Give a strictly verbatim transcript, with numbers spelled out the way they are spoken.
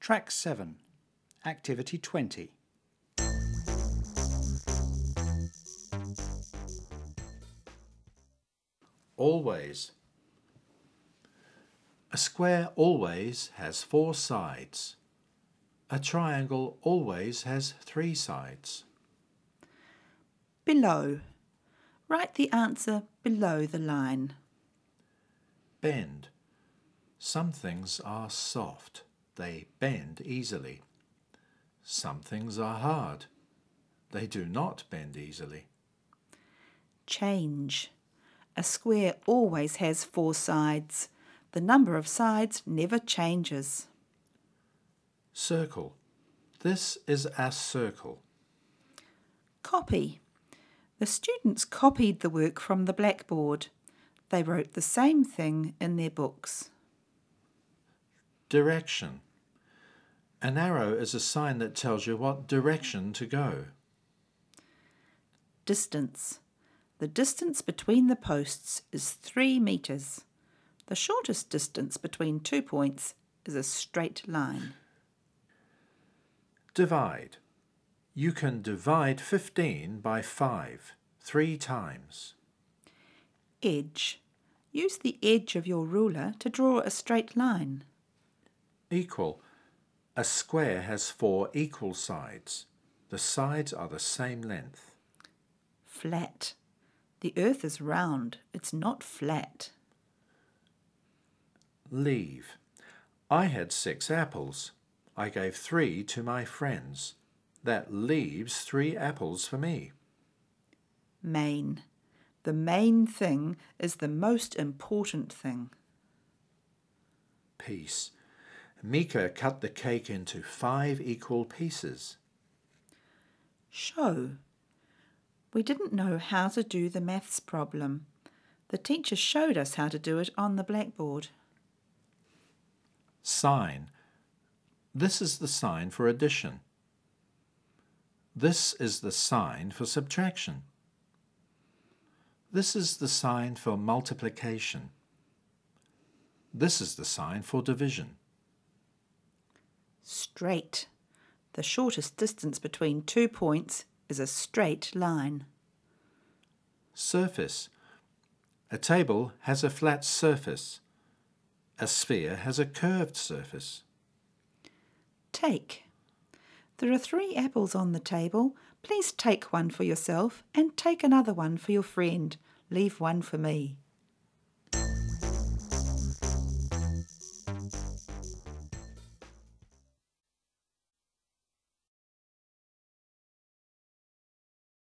Track seven, Activity twenty. Always. A square always has four sides. A triangle always has three sides. Below. Write the answer below the line. Bend. Some things are soft. They bend easily. Some things are hard. They do not bend easily. Change. A square always has four sides. The number of sides never changes. Circle. This is a circle. Copy. The students copied the work from the blackboard. They wrote the same thing in their books. Direction. An arrow is a sign that tells you what direction to go. Distance. The distance between the posts is three metres. The shortest distance between two points is a straight line. Divide. You can divide fifteen by five three times. Edge. Use the edge of your ruler to draw a straight line. Equal. A square has four equal sides. The sides are the same length. Flat. The earth is round. It's not flat. Leave. I had six apples. I gave three to my friends. That leaves three apples for me. Main. The main thing is the most important thing. Piece. Mika cut the cake into five equal pieces. Show. We didn't know how to do the maths problem. The teacher showed us how to do it on the blackboard. Sign. This is the sign for addition. This is the sign for subtraction. This is the sign for multiplication. This is the sign for division. Straight. The shortest distance between two points is a straight line. Surface. A table has a flat surface. A sphere has a curved surface. Take. There are three apples on the table. Please take one for yourself and take another one for your friend. Leave one for me.